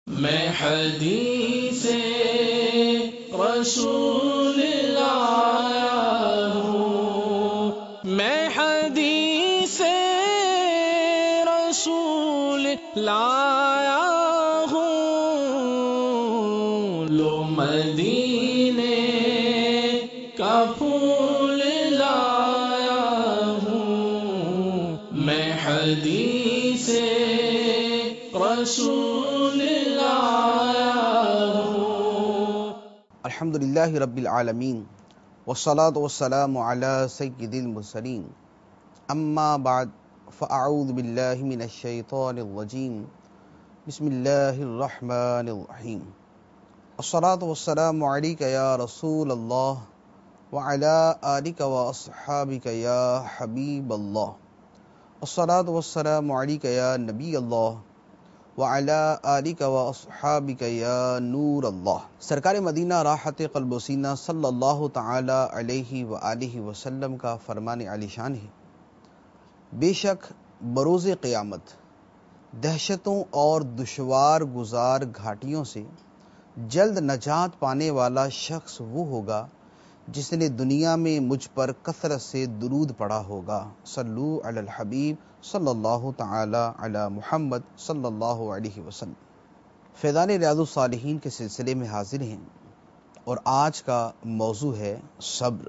میں حدیث رسول لایا ہوں، میں حدیث رسول لایا ہوں، لو مدینے کا پھول لایا ہوں، میں حدیث رسول الحمدللہ رب العالمین والصلاة والسلام علی سید المرسلین، اما بعد فاعوذ باللہ من الشیطان الرجیم، بسم اللہ الرحمن الرحیم۔ الصلاة والسلام علیک یا رسول اللہ وعلی آلک واصحابک یا حبیب اللہ، الصلاة والسلام علیک یا نبی اللہ وعلی آلک واصحابک یا نور اللہ۔ سرکار مدینہ راحت قلب و سینہ صلی اللہ تعالی علیہ وآلہ وسلم کا فرمان عالی شان ہے، بے شک بروز قیامت دہشتوں اور دشوار گزار گھاٹیوں سے جلد نجات پانے والا شخص وہ ہوگا جس نے دنیا میں مجھ پر کثرت سے درود پڑھا ہوگا۔ صلو علی الحبیب صلی اللہ تعالی علی محمد صلی اللہ علیہ وسلم۔ فیضان ریاض الصالحین کے سلسلے میں حاضر ہیں اور آج کا موضوع ہے صبر۔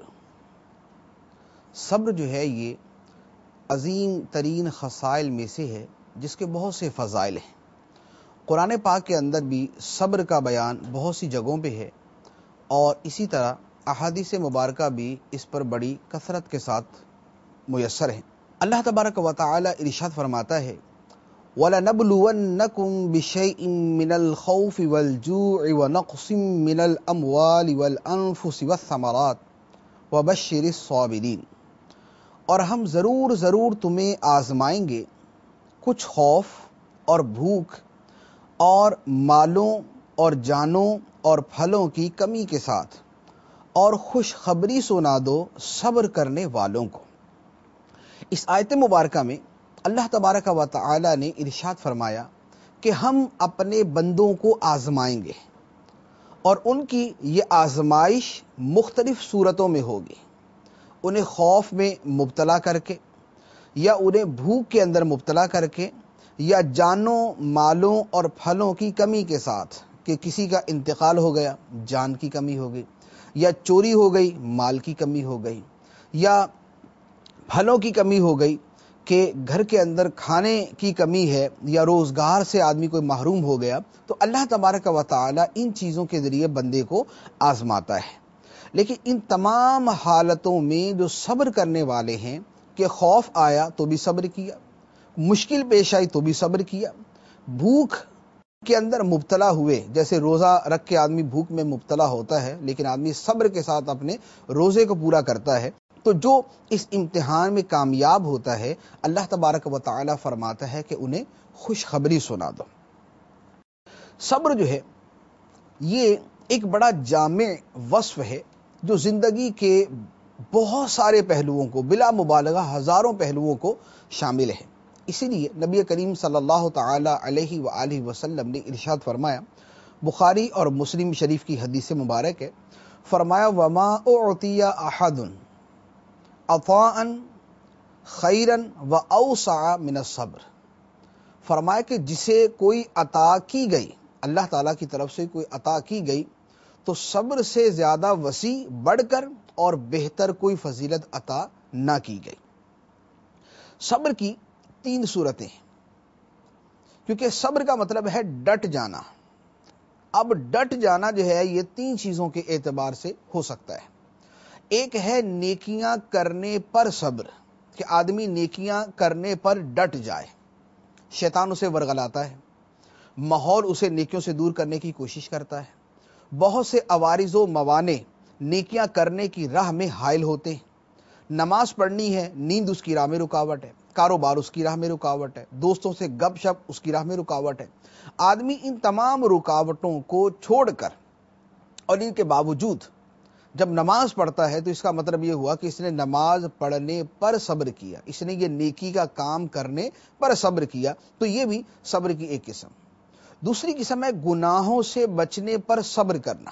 صبر جو ہے یہ عظیم ترین خصائل میں سے ہے جس کے بہت سے فضائل ہیں۔ قرآن پاک کے اندر بھی صبر کا بیان بہت سی جگہوں پہ ہے اور اسی طرح احادیث مبارکہ بھی اس پر بڑی کثرت کے ساتھ میسر ہیں۔ اللہ تبارک و تعالی ارشاد فرماتا ہے وَلَنَبْلُوَنَّكُمْ بِشَيْءٍ مِّنَ الْخَوْفِ وَالْجُوعِ وَنَقْصٍ مِّنَ الْأَمْوَالِ وَالْأَنفُسِ وَالثَّمَرَاتِ وَبَشِّرِ الصَّابِرِينَ، اور ہم ضرور تمہیں آزمائیں گے کچھ خوف اور بھوک اور مالوں اور جانوں اور پھلوں کی کمی کے ساتھ، اور خوشخبری سنا دو صبر کرنے والوں کو۔ اس آیت مبارکہ میں اللہ تبارک و تعالی نے ارشاد فرمایا کہ ہم اپنے بندوں کو آزمائیں گے، اور ان کی یہ آزمائش مختلف صورتوں میں ہوگی، انہیں خوف میں مبتلا کر کے، یا انہیں بھوک کے اندر مبتلا کر کے، یا جانوں مالوں اور پھلوں کی کمی کے ساتھ کہ کسی کا انتقال ہو گیا، جان کی کمی ہو گئی، یا چوری ہو گئی، مال کی کمی ہو گئی، یا پھلوں کی کمی ہو گئی کہ گھر کے اندر کھانے کی کمی ہے، یا روزگار سے آدمی کوئی محروم ہو گیا، تو اللہ تبارک و تعالی ان چیزوں کے ذریعے بندے کو آزماتا ہے۔ لیکن ان تمام حالتوں میں جو صبر کرنے والے ہیں کہ خوف آیا تو بھی صبر کیا، مشکل پیش آئی تو بھی صبر کیا، بھوک کے اندر مبتلا ہوئے، جیسے روزہ رکھ کے آدمی بھوک میں مبتلا ہوتا ہے لیکن آدمی صبر کے ساتھ اپنے روزے کو پورا کرتا ہے، تو جو اس امتحان میں کامیاب ہوتا ہے اللہ تبارک و تعالی فرماتا ہے کہ انہیں خوشخبری سنا دو۔ صبر جو ہے یہ ایک بڑا جامع وصف ہے جو زندگی کے بہت سارے پہلوؤں کو، بلا مبالغہ ہزاروں پہلوؤں کو شامل ہے۔ اسی لیے نبی کریم صلی اللہ تعالی علیہ وآلہ وسلم نے ارشاد فرمایا، بخاری اور مسلم شریف کی حدیث مبارک ہے، فرمایا وَمَا أُعْطِيَ أَحَدٌ عَطَاءً خَيْرًا وَأَوْسَعَ مِنَ الصَّبْرِ، فرمایا کہ جسے کوئی عطا کی گئی، اللہ تعالیٰ کی طرف سے کوئی عطا کی گئی تو صبر سے زیادہ وسیع، بڑھ کر اور بہتر کوئی فضیلت عطا نہ کی گئی۔ صبر کی تین صورتیں ہیں، کیونکہ صبر کا مطلب ہے ڈٹ جانا۔ اب ڈٹ جانا جو ہے یہ تین چیزوں کے اعتبار سے ہو سکتا ہے۔ ایک ہے نیکیاں کرنے پر صبر، کہ آدمی نیکیاں کرنے پر ڈٹ جائے، شیطان اسے ورغلاتا ہے، ماحول اسے نیکیوں سے دور کرنے کی کوشش کرتا ہے، بہت سے عوارض و موانع نیکیاں کرنے کی راہ میں حائل ہوتے ہیں، نماز پڑھنی ہے، نیند اس کی راہ میں رکاوٹ ہے، کاروبار اس کی راہ میں رکاوٹ ہے، دوستوں سے گپ شپ اس کی راہ میں رکاوٹ ہے۔ آدمی ان تمام رکاوٹوں کو چھوڑ کر اور ان کے باوجود جب نماز پڑھتا ہے تو اس کا مطلب یہ ہوا کہ اس نے نماز پڑھنے پر صبر کیا، اس نے یہ نیکی کا کام کرنے پر صبر کیا، تو یہ بھی صبر کی ایک قسم۔ دوسری قسم ہے گناہوں سے بچنے پر صبر کرنا،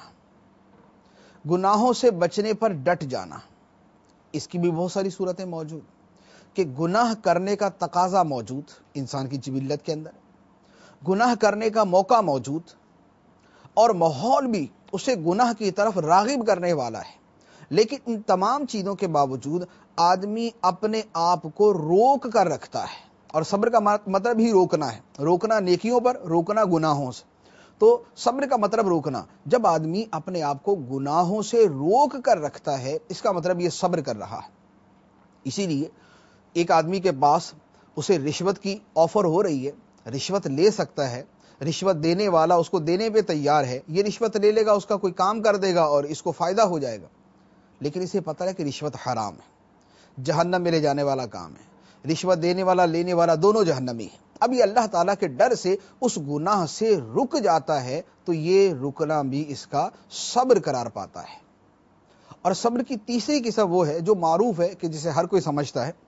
گناہوں سے بچنے پر ڈٹ جانا۔ اس کی بھی بہت ساری صورتیں موجود کہ گناہ کرنے کا تقاضا موجود انسان کی جبلت کے اندر، گناہ کرنے کا موقع موجود اور ماحول بھی اسے گناہ کی طرف راغب کرنے والا ہے، لیکن ان تمام چیزوں کے باوجود آدمی اپنے آپ کو روک کر رکھتا ہے۔ اور صبر کا مطلب ہی روکنا ہے، روکنا نیکیوں پر، روکنا گناہوں سے۔ تو صبر کا مطلب روکنا۔ جب آدمی اپنے آپ کو گناہوں سے روک کر رکھتا ہے، اس کا مطلب یہ صبر کر رہا ہے۔ اسی لیے ایک آدمی کے پاس اسے رشوت کی آفر ہو رہی ہے، رشوت لے سکتا ہے، رشوت دینے والا اس کو دینے پہ تیار ہے، یہ رشوت لے لے گا، اس کا کوئی کام کر دے گا اور اس کو فائدہ ہو جائے گا، لیکن اسے پتہ ہے کہ رشوت حرام ہے، جہنم میں لے جانے والا کام ہے، رشوت دینے والا لینے والا دونوں جہنمی ہیں۔ اب یہ اللہ تعالیٰ کے ڈر سے اس گناہ سے رک جاتا ہے، تو یہ رکنا بھی اس کا صبر قرار پاتا ہے۔ اور صبر کی تیسری قسم وہ ہے جو معروف ہے، کہ جسے ہر کوئی سمجھتا ہے،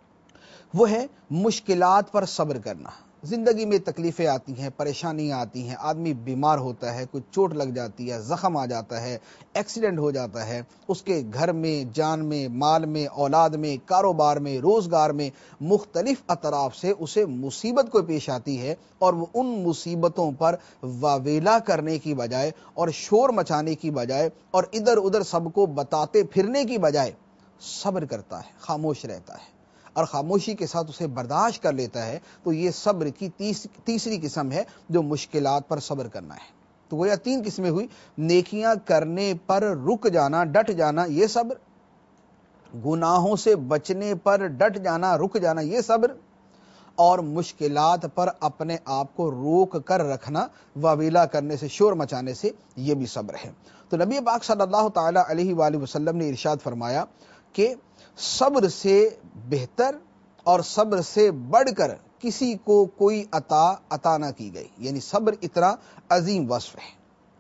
وہ ہے مشکلات پر صبر کرنا۔ زندگی میں تکلیفیں آتی ہیں، پریشانیاں آتی ہیں، آدمی بیمار ہوتا ہے، کوئی چوٹ لگ جاتی ہے، زخم آ جاتا ہے، ایکسیڈنٹ ہو جاتا ہے، اس کے گھر میں، جان میں، مال میں، اولاد میں، کاروبار میں، روزگار میں مختلف اطراف سے اسے مصیبت کو پیش آتی ہے، اور وہ ان مصیبتوں پر واویلا کرنے کی بجائے اور شور مچانے کی بجائے اور ادھر ادھر سب کو بتاتے پھرنے کی بجائے صبر کرتا ہے، خاموش رہتا ہے اور خاموشی کے ساتھ اسے برداشت کر لیتا ہے۔ تو یہ صبر کی تیسری قسم ہے جو مشکلات پر صبر کرنا ہے۔ تو گویا تین قسمیں ہوئی، نیکیاں کرنے پر رک جانا، ڈٹ جانا، یہ صبر، گناہوں سے بچنے پر ڈٹ جانا، رک جانا، یہ صبر، اور مشکلات پر اپنے آپ کو روک کر رکھنا، واویلا کرنے سے، شور مچانے سے، یہ بھی صبر ہے۔ تو نبی پاک صلی اللہ تعالی علیہ وآلہ وسلم نے ارشاد فرمایا کہ صبر سے بہتر اور صبر سے بڑھ کر کسی کو کوئی عطا نہ کی گئی، یعنی صبر اتنا عظیم وصف ہے۔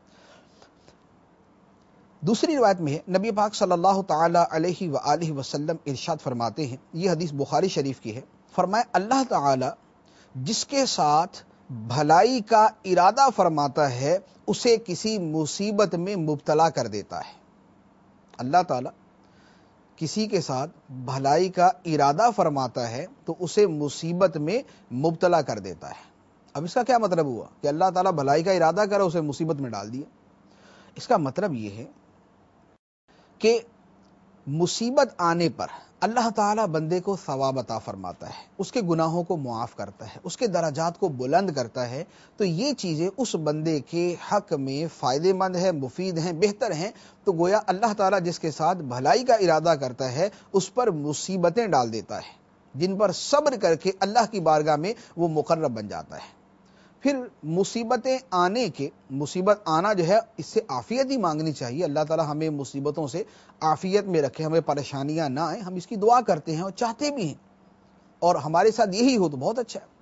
دوسری روایت میں ہے، نبی پاک صلی اللہ تعالی علیہ وآلہ وسلم ارشاد فرماتے ہیں، یہ حدیث بخاری شریف کی ہے، فرمایا اللہ تعالی جس کے ساتھ بھلائی کا ارادہ فرماتا ہے اسے کسی مصیبت میں مبتلا کر دیتا ہے۔ اللہ تعالی کسی کے ساتھ بھلائی کا ارادہ فرماتا ہے تو اسے مصیبت میں مبتلا کر دیتا ہے۔ اب اس کا کیا مطلب ہوا کہ اللہ تعالیٰ بھلائی کا ارادہ کرے اسے مصیبت میں ڈال دیا؟ اس کا مطلب یہ ہے کہ مصیبت آنے پر اللہ تعالیٰ بندے کو ثواب عطا فرماتا ہے، اس کے گناہوں کو معاف کرتا ہے، اس کے درجات کو بلند کرتا ہے، تو یہ چیزیں اس بندے کے حق میں فائدہ مند ہیں، مفید ہیں، بہتر ہیں۔ تو گویا اللہ تعالیٰ جس کے ساتھ بھلائی کا ارادہ کرتا ہے اس پر مصیبتیں ڈال دیتا ہے، جن پر صبر کر کے اللہ کی بارگاہ میں وہ مقرب بن جاتا ہے۔ پھر مصیبتیں آنے کے، مصیبت آنا جو ہے اس سے عافیت ہی مانگنی چاہیے، اللہ تعالیٰ ہمیں مصیبتوں سے عافیت میں رکھے، ہمیں پریشانیاں نہ آئیں، ہم اس کی دعا کرتے ہیں اور چاہتے بھی ہیں، اور ہمارے ساتھ یہی ہو تو بہت اچھا ہے۔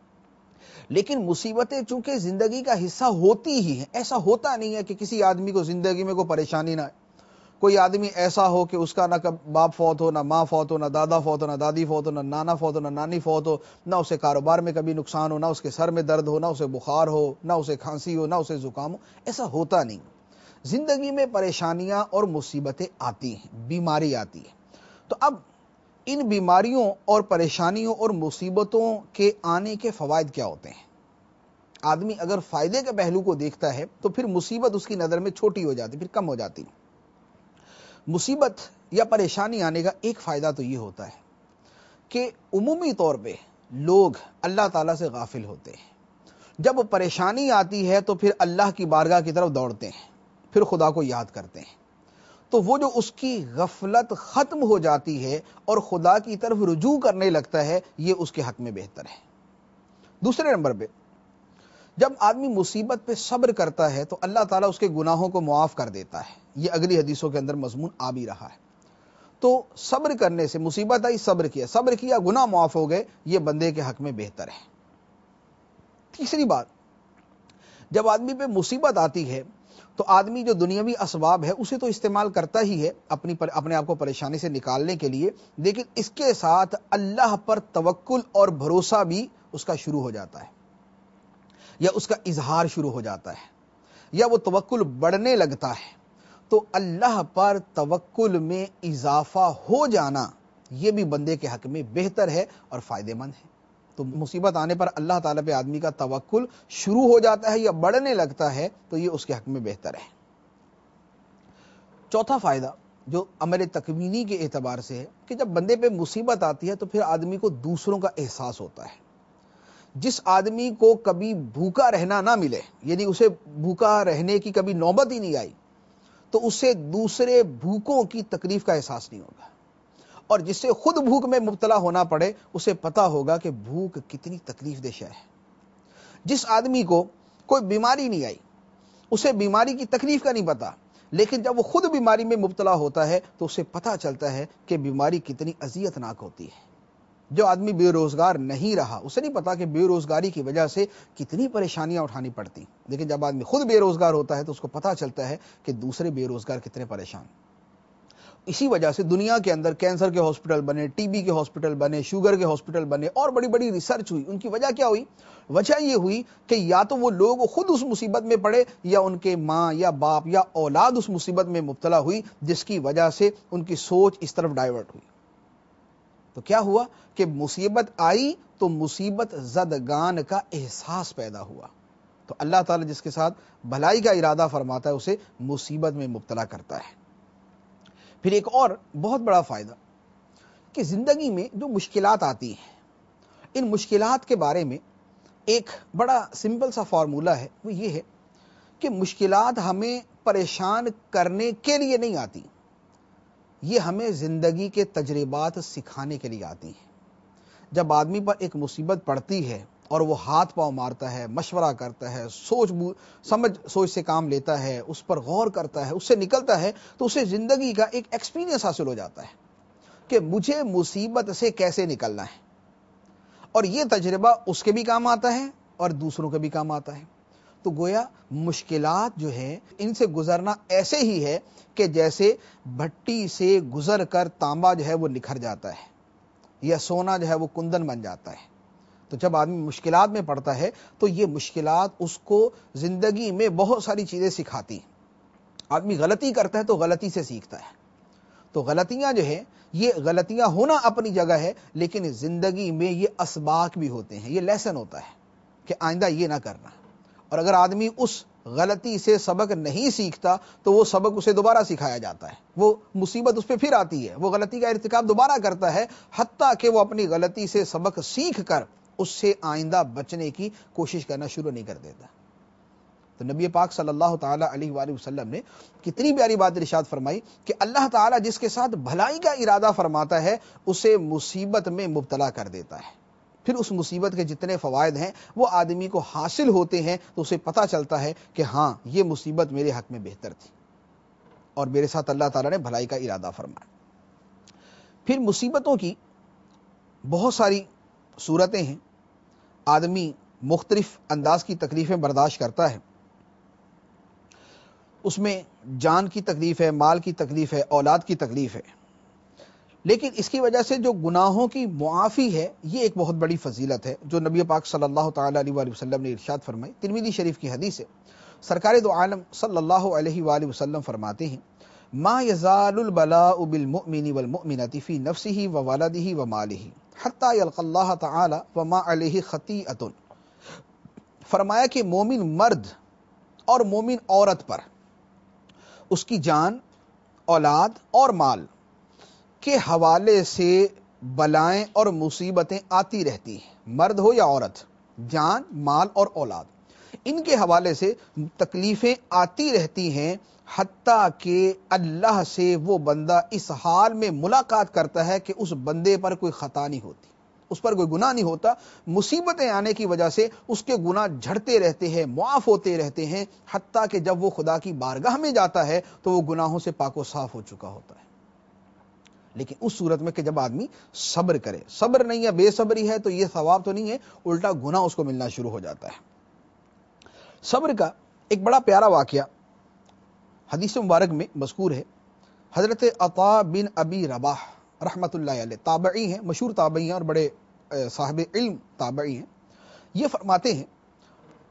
لیکن مصیبتیں چونکہ زندگی کا حصہ ہوتی ہی ہیں، ایسا ہوتا نہیں ہے کہ کسی آدمی کو زندگی میں کوئی پریشانی نہ آئے۔ کوئی آدمی ایسا ہو کہ اس کا نہ باپ فوت ہو، نہ ماں فوت ہو، نہ دادا فوت ہو، نہ دادی فوت ہو، نہ نانا فوت ہو، نہ نانی فوت ہو، نہ اسے کاروبار میں کبھی نقصان ہو، نہ اس کے سر میں درد ہو، نہ اسے بخار ہو، نہ اسے کھانسی ہو، نہ اسے زکام ہو، ایسا ہوتا نہیں۔ زندگی میں پریشانیاں اور مصیبتیں آتی ہیں، بیماری آتی ہے۔ تو اب ان بیماریوں اور پریشانیوں اور مصیبتوں کے آنے کے فوائد کیا ہوتے ہیں؟ آدمی اگر فائدے کے پہلو کو دیکھتا ہے تو پھر مصیبت اس کی نظر میں چھوٹی ہو جاتی، پھر کم ہو جاتی۔ مصیبت یا پریشانی آنے کا ایک فائدہ تو یہ ہوتا ہے کہ عمومی طور پہ لوگ اللہ تعالیٰ سے غافل ہوتے ہیں۔ جب پریشانی آتی ہے تو پھر اللہ کی بارگاہ کی طرف دوڑتے ہیں، پھر خدا کو یاد کرتے ہیں، تو وہ جو اس کی غفلت ختم ہو جاتی ہے اور خدا کی طرف رجوع کرنے لگتا ہے، یہ اس کے حق میں بہتر ہے۔ دوسرے نمبر پہ جب آدمی مصیبت پہ صبر کرتا ہے تو اللہ تعالیٰ اس کے گناہوں کو معاف کر دیتا ہے، یہ اگلی حدیثوں کے اندر مضمون آ بھی رہا ہے۔ تو صبر کرنے سے، مصیبت آئی صبر کیا، گناہ معاف ہو گئے، یہ بندے کے حق میں بہتر ہے۔ تیسری بات، جب آدمی پہ مصیبت آتی ہے تو آدمی جو دنیاوی اسباب ہے اسے تو استعمال کرتا ہی ہے اپنے آپ کو پریشانی سے نکالنے کے لیے، لیکن اس کے ساتھ اللہ پر توکل اور بھروسہ بھی اس کا شروع ہو جاتا ہے۔ یا اس کا اظہار شروع ہو جاتا ہے یا وہ توکل بڑھنے لگتا ہے، تو اللہ پر توکل میں اضافہ ہو جانا یہ بھی بندے کے حق میں بہتر ہے اور فائدہ مند ہے۔ تو مصیبت آنے پر اللہ تعالیٰ پہ آدمی کا توکل شروع ہو جاتا ہے یا بڑھنے لگتا ہے تو یہ اس کے حق میں بہتر ہے۔ چوتھا فائدہ جو عمل تکوینی کے اعتبار سے ہے کہ جب بندے پہ مصیبت آتی ہے تو پھر آدمی کو دوسروں کا احساس ہوتا ہے۔ جس آدمی کو کبھی بھوکا رہنا نہ ملے، یعنی اسے بھوکا رہنے کی کبھی نوبت ہی نہیں آئی، تو اسے دوسرے بھوکوں کی تکلیف کا احساس نہیں ہوگا، اور جس سے خود بھوک میں مبتلا ہونا پڑے اسے پتا ہوگا کہ بھوک کتنی تکلیف دہ شے ہے۔ جس آدمی کو کوئی بیماری نہیں آئی، اسے بیماری کی تکلیف کا نہیں پتا، لیکن جب وہ خود بیماری میں مبتلا ہوتا ہے تو اسے پتا چلتا ہے کہ بیماری کتنی اذیت ناک ہوتی ہے۔ جو آدمی بے روزگار نہیں رہا اسے نہیں پتا کہ بے روزگاری کی وجہ سے کتنی پریشانیاں اٹھانی پڑتی، لیکن جب آدمی خود بے روزگار ہوتا ہے تو اس کو پتا چلتا ہے کہ دوسرے بے روزگار کتنے پریشان۔ اسی وجہ سے دنیا کے اندر کینسر کے ہاسپٹل بنے، ٹی بی کے ہاسپٹل بنے، شوگر کے ہاسپٹل بنے، اور بڑی بڑی ریسرچ ہوئی۔ ان کی وجہ کیا ہوئی؟ وجہ یہ ہوئی کہ یا تو وہ لوگ خود اس مصیبت میں پڑے یا ان کے ماں یا باپ یا اولاد اس مصیبت میں مبتلا ہوئی، جس کی وجہ سے ان کی سوچ اس طرف ڈائیورٹ ہوئی۔ تو کیا ہوا کہ مصیبت آئی تو مصیبت زدگان کا احساس پیدا ہوا۔ تو اللہ تعالیٰ جس کے ساتھ بھلائی کا ارادہ فرماتا ہے اسے مصیبت میں مبتلا کرتا ہے۔ پھر ایک اور بہت بڑا فائدہ کہ زندگی میں جو مشکلات آتی ہیں، ان مشکلات کے بارے میں ایک بڑا سمپل سا فارمولہ ہے، وہ یہ ہے کہ مشکلات ہمیں پریشان کرنے کے لیے نہیں آتی، یہ ہمیں زندگی کے تجربات سکھانے کے لیے آتی ہیں۔ جب آدمی پر ایک مصیبت پڑتی ہے اور وہ ہاتھ پاؤں مارتا ہے، مشورہ کرتا ہے، سوچ سے کام لیتا ہے، اس پر غور کرتا ہے، اس سے نکلتا ہے، تو اسے زندگی کا ایک ایکسپیرینس حاصل ہو جاتا ہے کہ مجھے مصیبت سے کیسے نکلنا ہے، اور یہ تجربہ اس کے بھی کام آتا ہے اور دوسروں کے بھی کام آتا ہے۔ تو گویا مشکلات جو ہے ان سے گزرنا ایسے ہی ہے کہ جیسے بھٹی سے گزر کر تانبا جو ہے وہ نکھر جاتا ہے یا سونا جو ہے وہ کندن بن جاتا ہے۔ تو جب آدمی مشکلات میں پڑتا ہے تو یہ مشکلات اس کو زندگی میں بہت ساری چیزیں سکھاتی ہیں۔ آدمی غلطی کرتا ہے تو غلطی سے سیکھتا ہے۔ تو غلطیاں جو ہیں، یہ غلطیاں ہونا اپنی جگہ ہے، لیکن زندگی میں یہ اسباق بھی ہوتے ہیں، یہ لیسن ہوتا ہے کہ آئندہ یہ نہ کرنا۔ اور اگر آدمی اس غلطی سے سبق نہیں سیکھتا تو وہ سبق اسے دوبارہ سکھایا جاتا ہے، وہ مصیبت اس پہ پھر آتی ہے، وہ غلطی کا ارتکاب دوبارہ کرتا ہے، حتیٰ کہ وہ اپنی غلطی سے سبق سیکھ کر اس سے آئندہ بچنے کی کوشش کرنا شروع نہیں کر دیتا۔ تو نبی پاک صلی اللہ تعالیٰ علیہ وآلہ وسلم نے کتنی پیاری بات ارشاد فرمائی کہ اللہ تعالیٰ جس کے ساتھ بھلائی کا ارادہ فرماتا ہے اسے مصیبت میں مبتلا کر دیتا ہے، پھر اس مصیبت کے جتنے فوائد ہیں وہ آدمی کو حاصل ہوتے ہیں تو اسے پتہ چلتا ہے کہ ہاں یہ مصیبت میرے حق میں بہتر تھی اور میرے ساتھ اللہ تعالیٰ نے بھلائی کا ارادہ فرمایا۔ پھر مصیبتوں کی بہت ساری صورتیں ہیں، آدمی مختلف انداز کی تکلیفیں برداشت کرتا ہے، اس میں جان کی تکلیف ہے، مال کی تکلیف ہے، اولاد کی تکلیف ہے، لیکن اس کی وجہ سے جو گناہوں کی معافی ہے یہ ایک بہت بڑی فضیلت ہے جو نبی پاک صلی اللہ تعالیٰ علیہ وآلہ وسلم نے ارشاد فرمائی۔ ترمذی شریف کی حدیث ہے، سرکار دو عالم صلی اللہ علیہ وآلہ وسلم فرماتے ہیں ما یزال البلاء بالمؤمن والمؤمنة فی نفسه وولده وماله حتی یلقى اللہ تعالی وما علیہ خطیئۃ۔ فرمایا کہ مومن مرد اور مومن عورت پر اس کی جان، اولاد اور مال کے حوالے سے بلائیں اور مصیبتیں آتی رہتی ہیں، مرد ہو یا عورت، جان، مال اور اولاد، ان کے حوالے سے تکلیفیں آتی رہتی ہیں، حتیٰ کہ اللہ سے وہ بندہ اس حال میں ملاقات کرتا ہے کہ اس بندے پر کوئی خطا نہیں ہوتی، اس پر کوئی گناہ نہیں ہوتا، مصیبتیں آنے کی وجہ سے اس کے گناہ جھڑتے رہتے ہیں، معاف ہوتے رہتے ہیں، حتیٰ کہ جب وہ خدا کی بارگاہ میں جاتا ہے تو وہ گناہوں سے پاک و صاف ہو چکا ہوتا ہے۔ لیکن اس صورت میں کہ جب آدمی صبر کرے، صبر نہیں ہے، بے صبری ہے، تو یہ ثواب تو نہیں ہے، الٹا گناہ اس کو ملنا شروع ہو جاتا ہے۔ صبر کا ایک بڑا پیارا واقعہ حدیث مبارک میں مذکور ہے۔ حضرت عطا بن ابی رباح رحمۃ اللہ علیہ تابعی ہیں، مشہور تابعی ہیں اور بڑے صاحب علم تابعی ہیں، یہ فرماتے ہیں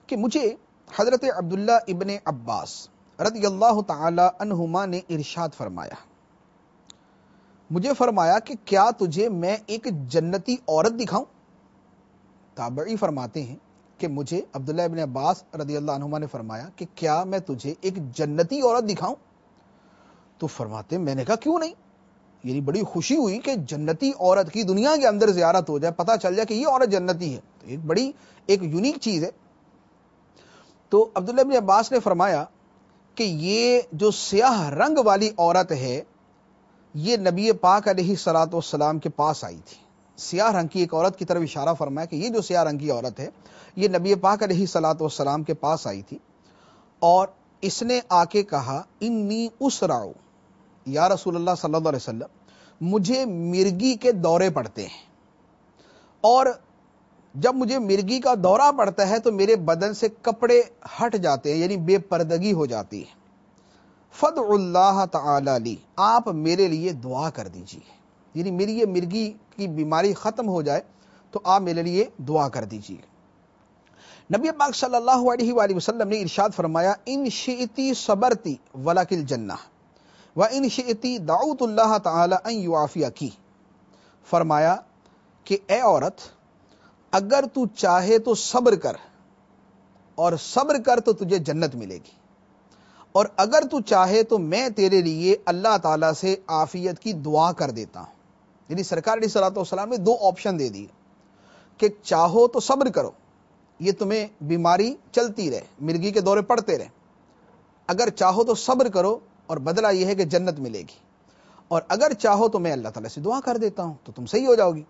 کہ مجھے حضرت عبداللہ ابن عباس رضی اللہ تعالی عنہما نے ارشاد فرمایا، مجھے فرمایا کہ کیا تجھے میں ایک جنتی عورت دکھاؤں؟ تابعی فرماتے ہیں کہ مجھے عبداللہ ابن عباس رضی اللہ عنہما نے فرمایا کہ کیا میں تجھے ایک جنتی عورت دکھاؤں؟ تو فرماتے ہیں میں نے کہا کیوں نہیں، یعنی بڑی خوشی ہوئی کہ جنتی عورت کی دنیا کے اندر زیارت ہو جائے، پتہ چل جائے کہ یہ عورت جنتی ہے، تو ایک یونیک چیز ہے۔ تو عبداللہ ابن عباس نے فرمایا کہ یہ جو سیاہ رنگ والی عورت ہے یہ نبی پاک علیہ الصلوۃ والسلام کے پاس آئی تھی۔ سیاہ رنگ کی ایک عورت کی طرف اشارہ فرمایا کہ یہ جو سیاہ رنگ کی عورت ہے یہ نبی پاک علیہ الصلوۃ والسلام کے پاس آئی تھی، اور اس نے آ کے کہا انی اسرع یا رسول اللہ صلی اللہ علیہ وسلم، مجھے مرگی کے دورے پڑتے ہیں، اور جب مجھے مرگی کا دورہ پڑتا ہے تو میرے بدن سے کپڑے ہٹ جاتے ہیں، یعنی بے پردگی ہو جاتی ہے۔ فدعوا اللہ تعالی لی، آپ میرے لیے دعا کر دیجیے، یعنی میری یہ مرگی کی بیماری ختم ہو جائے تو آپ میرے لیے دعا کر دیجیے۔ نبی پاک صلی اللہ علیہ وآلہ وسلم نے ارشاد فرمایا ان شئتی صبرتی ولک الجنہ وان شئتی دعوت اللہ تعالی ان یعافیکی، فرمایا کہ اے عورت اگر تو چاہے تو صبر کر، اور صبر کر تو تجھے جنت ملے گی، اور اگر تو چاہے تو میں تیرے لیے اللہ تعالیٰ سے عافیت کی دعا کر دیتا ہوں۔ یعنی سرکار علیہ الصلوۃ والسلام نے دو آپشن دے دیے کہ چاہو تو صبر کرو، یہ تمہیں بیماری چلتی رہے، مرگی کے دورے پڑتے رہے، اگر چاہو تو صبر کرو اور بدلہ یہ ہے کہ جنت ملے گی، اور اگر چاہو تو میں اللہ تعالیٰ سے دعا کر دیتا ہوں تو تم صحیح ہو جاؤ گی۔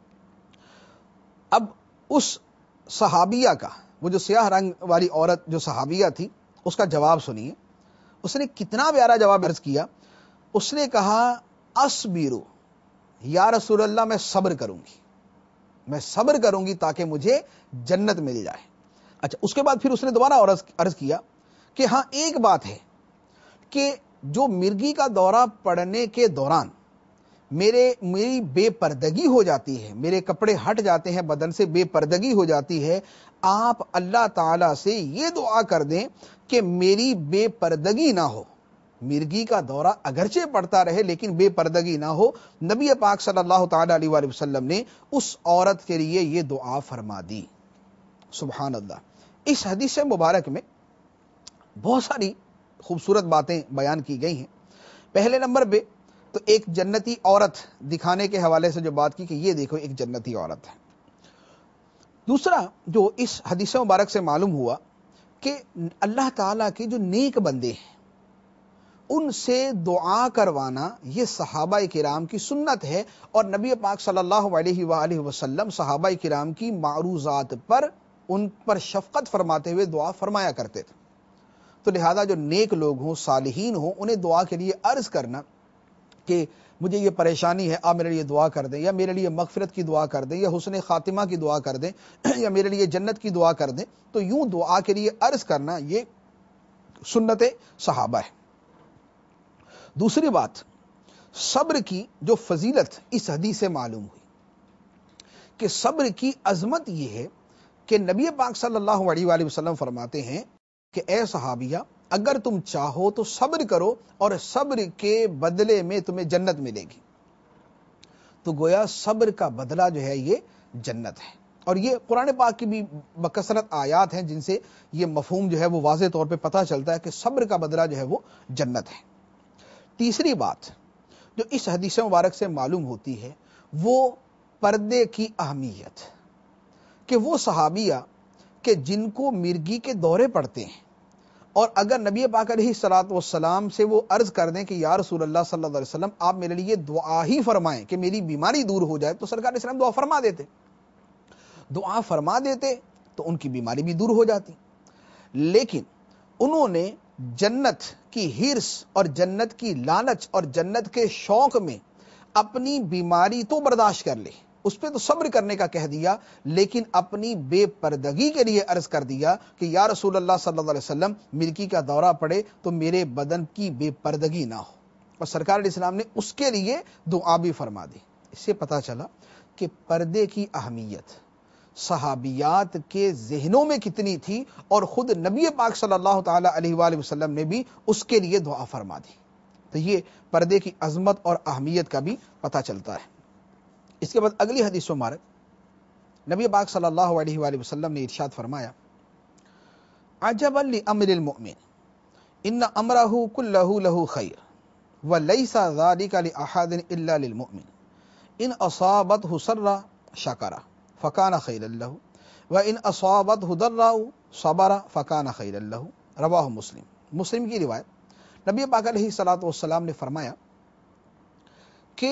اب اس صحابیہ کا، وہ جو سیاہ رنگ والی عورت جو صحابیہ تھی، اس کا جواب سنیے، اس نے کتنا پیارا جواب عرض کیا۔ اس نے کہا اصبرو یا رسول اللہ، میں صبر کروں گی، میں صبر کروں گی تاکہ مجھے جنت مل جائے۔ اچھا، اس کے بعد پھر اس نے دوبارہ عرض کیا کہ ہاں ایک بات ہے کہ جو مرگی کا دورہ پڑنے کے دوران میری بے پردگی ہو جاتی ہے، میرے کپڑے ہٹ جاتے ہیں بدن سے، بے پردگی ہو جاتی ہے، آپ اللہ تعالیٰ سے یہ دعا کر دیں کہ میری بے پردگی نہ ہو، مرگی کا دورہ اگرچہ پڑتا رہے لیکن بے پردگی نہ ہو۔ نبی پاک صلی اللہ تعالیٰ علیہ وآلہ وسلم نے اس عورت کے لیے یہ دعا فرما دی۔ سبحان اللہ۔ اس حدیث مبارک میں بہت ساری خوبصورت باتیں بیان کی گئی ہیں۔ پہلے نمبر پہ تو ایک جنتی عورت دکھانے کے حوالے سے جو بات کی کہ یہ دیکھو ایک جنتی عورت ہے۔ دوسرا جو اس حدیث مبارک سے معلوم ہوا کہ اللہ تعالیٰ کے جو نیک بندے ہیں ان سے دعا کروانا یہ صحابہ کرام کی سنت ہے، اور نبی پاک صلی اللہ علیہ وآلہ وسلم صحابہ کرام کی معروضات پر ان پر شفقت فرماتے ہوئے دعا فرمایا کرتے تھے۔ تو لہذا جو نیک لوگ ہوں، صالحین ہوں، انہیں دعا کے لیے عرض کرنا کہ مجھے یہ پریشانی ہے، آپ میرے لیے دعا کر دیں، یا میرے لیے مغفرت کی دعا کر دیں، یا حسن خاتمہ کی دعا کر دیں، یا میرے لیے جنت کی دعا کر دیں، تو یوں دعا کے لیے عرض کرنا یہ سنت صحابہ ہے۔ دوسری بات، صبر کی جو فضیلت اس حدیث سے معلوم ہوئی کہ صبر کی عظمت یہ ہے کہ نبی پاک صلی اللہ علیہ وآلہ وسلم فرماتے ہیں کہ اے صحابیہ اگر تم چاہو تو صبر کرو اور صبر کے بدلے میں تمہیں جنت ملے گی۔ تو گویا صبر کا بدلہ جو ہے یہ جنت ہے، اور یہ قرآن پاک کی بھی بکثرت آیات ہیں جن سے یہ مفہوم جو ہے وہ واضح طور پہ پتہ چلتا ہے کہ صبر کا بدلہ جو ہے وہ جنت ہے۔ تیسری بات جو اس حدیث مبارک سے معلوم ہوتی ہے وہ پردے کی اہمیت، کہ وہ صحابیہ کہ جن کو مرگی کے دورے پڑتے ہیں، اور اگر نبی پاک علیہ الصلوۃ والسلام سے وہ عرض کر دیں کہ یا رسول اللہ صلی اللہ علیہ وسلم آپ میرے لیے دعا ہی فرمائیں کہ میری بیماری دور ہو جائے، تو سرکار علیہ السلام دعا فرما دیتے تو ان کی بیماری بھی دور ہو جاتی۔ لیکن انہوں نے جنت کی ہرس اور جنت کی لالچ اور جنت کے شوق میں اپنی بیماری تو برداشت کر لی، اس پہ تو صبر کرنے کا کہہ دیا، لیکن اپنی بے پردگی کے لیے عرض کر دیا کہ یا رسول اللہ صلی اللہ علیہ وسلم مرگی کا دورہ پڑے تو میرے بدن کی بے پردگی نہ ہو، اور سرکار علیہ السلام نے اس کے لیے دعا بھی فرما دی۔ اس سے پتہ چلا کہ پردے کی اہمیت، صحابیات کے ذہنوں میں کتنی تھی، اور خود نبی پاک صلی اللہ تعالی علیہ وآلہ وسلم نے بھی اس کے لیے دعا فرما دی۔ تو یہ پردے کی عظمت اور اہمیت کا بھی پتہ چلتا ہے۔ اس کے بعد اگلی حدیث مبارک نبی پاک صلی اللہ علیہ وآلہ وسلم نے ارشاد فرمایا، عجبا لامر المؤمن ان امرہ کلہ لہ خیر ولیس ذلک لاحد الا للمؤمن ان اصابتہ سرا شکر فکان خیرا لہ وان اصابتہ ضرا صبر فکان خیرا لہ، رواہ مسلم۔ مسلم کی روایت، نبی پاک علیہ الصلوۃ والسلام نے فرمایا کہ